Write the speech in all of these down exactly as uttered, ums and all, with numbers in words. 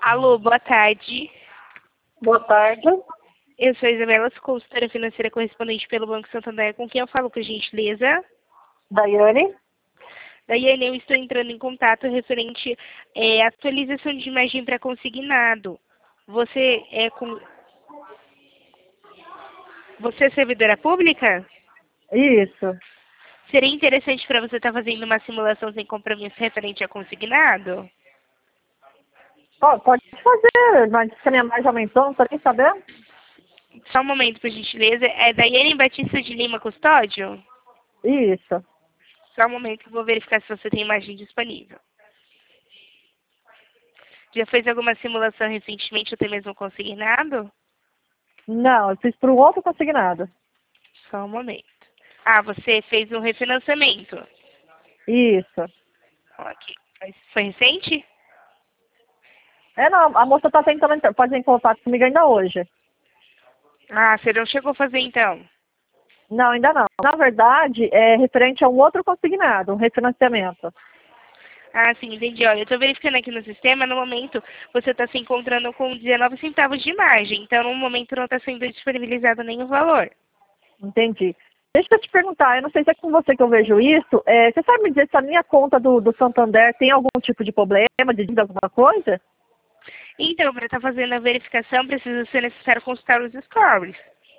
Alô, boa tarde. Boa tarde. Eu sou a Isabela, sou consultora financeira correspondente pelo Banco Santander, com quem eu falo com gentileza. Daiane? Daiane, eu estou entrando em contato referente é, à atualização de imagem para consignado. Você é com... Você é servidora pública? Isso. Seria interessante para você estar fazendo uma simulação sem compromisso referente a consignado? Ó, pode fazer, mas se a minha margem aumentou, não tá nem sabendo? Só um momento, por gentileza. É Daiane Batista de Lima Custódio? Isso. Só um momento que eu vou verificar se você tem imagem disponível. Já fez alguma simulação recentemente, ou até mesmo consignado? Não, eu fiz para um outro consignado. Só um momento. Ah, você fez um refinanciamento. Isso. Ok. Mas foi recente? É, não, a moça tá tentando entrar- fazer em contato comigo ainda hoje. Ah, você não chegou a fazer então? Não, ainda não. Na verdade, é referente a um outro consignado, um refinanciamento. Ah, sim, entendi. Olha, eu estou verificando aqui no sistema, no momento você está se encontrando com dezenove centavos de margem, então no momento não está sendo disponibilizado nenhum valor. Entendi. Deixa eu te perguntar, eu não sei se é com você que eu vejo isso. É, você sabe me dizer se a minha conta do, do Santander tem algum tipo de problema, de dívida, alguma coisa? Então, para estar fazendo a verificação, precisa ser necessário consultar os scores.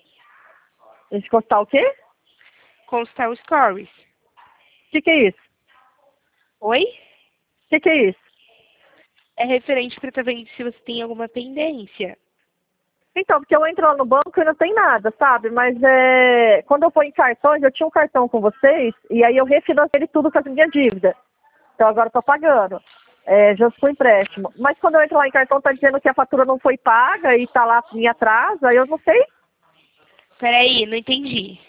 Esse custar o quê? Consultar os scores. O que, que é isso? Oi? O que, que é isso? É referente para estar vendo se você tem alguma pendência. Então, porque eu entro lá no banco e não tem nada, sabe? Mas é, quando eu for em cartões, eu tinha um cartão com vocês e aí eu refinancei ele tudo com a minha dívida. Então agora eu tô pagando, é, junto com o empréstimo. Mas quando eu entro lá em cartão, tá dizendo que a fatura não foi paga e tá lá em atraso, aí eu não sei. Peraí, não entendi.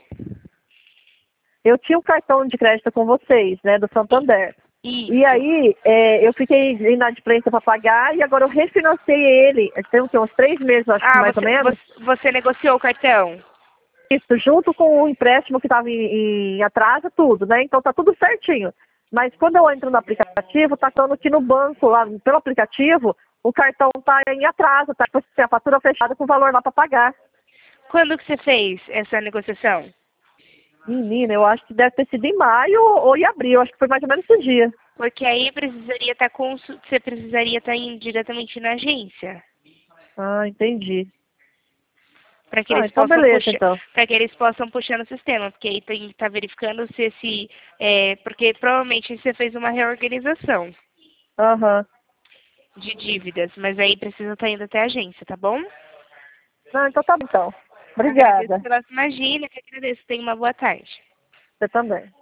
Eu tinha um cartão de crédito com vocês, né, do Santander. E Isso. aí é, eu fiquei inadimplência para pagar e agora eu refinancei ele. Tem o quê? Uns três meses, acho que Ah, mais ou você, menos. você, você negociou o cartão? Isso, junto com o empréstimo que estava em, em atraso, tudo, né? Então tá tudo certinho. Mas quando eu entro no aplicativo, tá falando que no banco, lá pelo aplicativo, o cartão tá em atraso, tá? Tipo assim, a fatura fechada com o valor lá para pagar. Quando que você fez essa negociação? Menina, eu acho que deve ter sido em maio ou em abril, acho que foi mais ou menos esse dia. Porque aí precisaria estar consu... você precisaria estar indo diretamente na agência. Ah, entendi. Para que Ah, eles então possam beleza, puxar, então. para que eles possam puxar no sistema, porque aí tem que estar verificando se esse. É, porque provavelmente você fez uma reorganização Aham. de dívidas, mas aí precisa estar indo até a agência, tá bom? Ah, então tá bom, então. Agradeço Obrigada. pela sua imagina, que agradeço. Tenha uma boa tarde. Você também.